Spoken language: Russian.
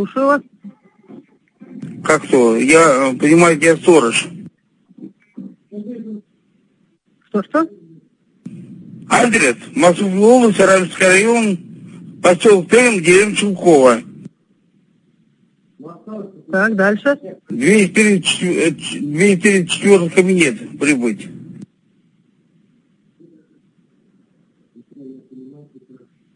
Слушаю вас. Как то? Я, понимаете, я сторож. Что? Адрес: Московская область, Саратовский район, поселок Крым, деревня Чулкова. Так, дальше. 234 кабинет прибыть.